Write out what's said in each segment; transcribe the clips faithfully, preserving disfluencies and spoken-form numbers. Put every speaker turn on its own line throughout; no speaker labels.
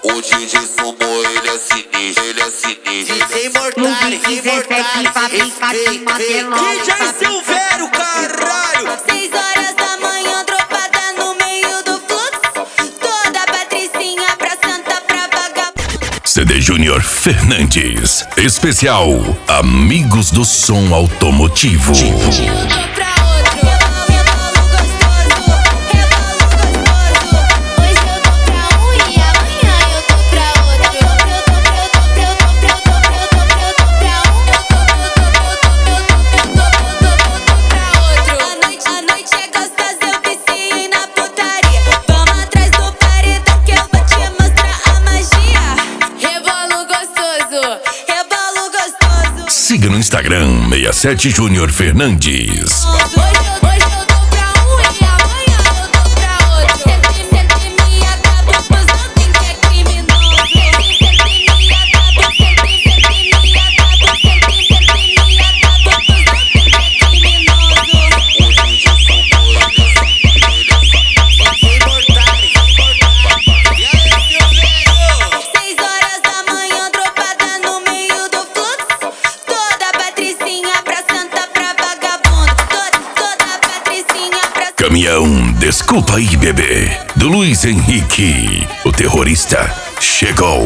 O D J Sumo, ele é sinistro, ele é sinistro.
D J Mortari, D J Mortari,
D J Silvério, caralho.
Seis horas da manhã, dropada no meio do fluxo. Toda patricinha pra sentar pra vagabundo.
C D Júnior Fernandes, especial Amigos do Som Automotivo. Siga no Instagram sessenta e sete Júnior Fernandes. Caminhão, desculpa aí, bebê. Do Luiz Henrique, o terrorista, chegou.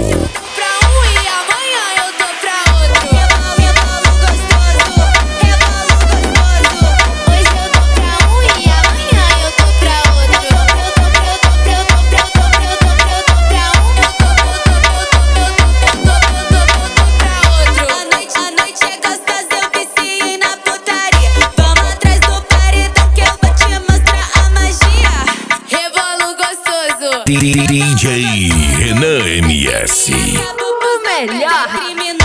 D J Renan M S.
O melhor.